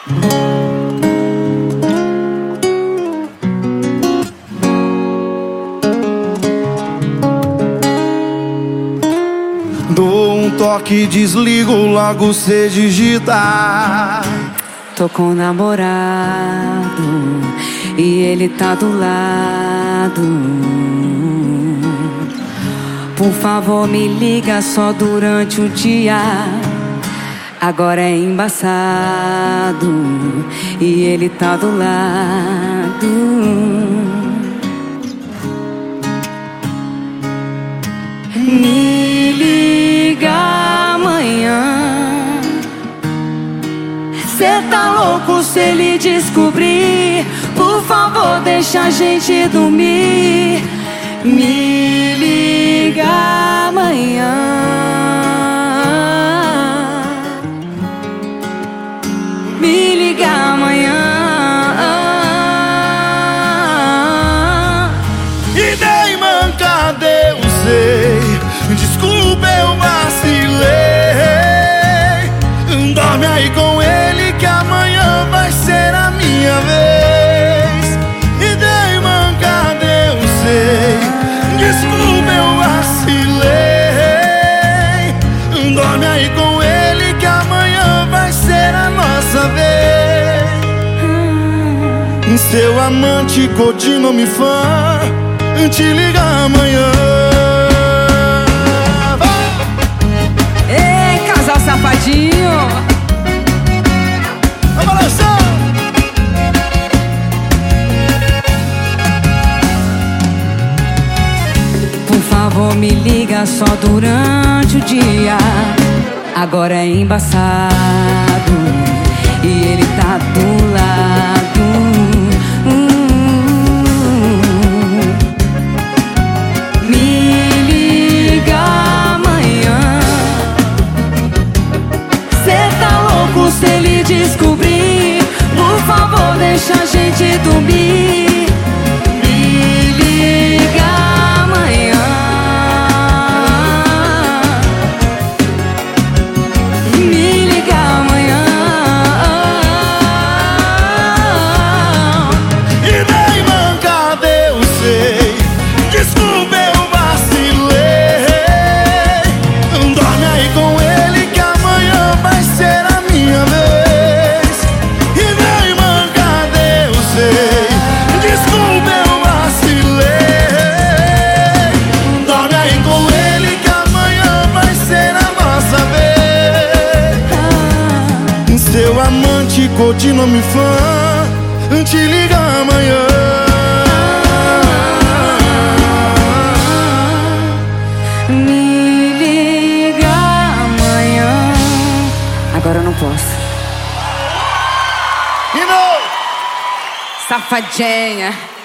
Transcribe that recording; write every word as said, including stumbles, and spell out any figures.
Dou um toque, desligo, logo cê digita. Tô com um namorado e ele tá do lado. Por favor, me liga só durante o dia. Agora é embaçado e ele tá do lado. Me liga amanhã. Cê tá louco se ele descobrir? Por favor, deixa a gente dormir. Me liga amanhã. Me liga amanhã. E daí, man, cadê eu sei? Desculpa, eu vacilei. Dorme aí com ele que amanhã vai ser a minha vez. E daí, man, cadê eu sei? Desculpa, eu vacilei. Dorme aí com ele que amanhã vai ser a nossa vez. Seu amante, codinome fã, te liga amanhã. Ei, casal safadinho. Vai balançar. Por favor, me liga só durante o dia. Agora é embaçado e ele tá do lado. Hum. Me liga amanhã. Cê tá louco se ele descobrir? Por favor, deixa a gente dormir. Seu amante, codinome fã, te liga amanhã. Me liga amanhã. Agora eu não posso. E não! Safadinha.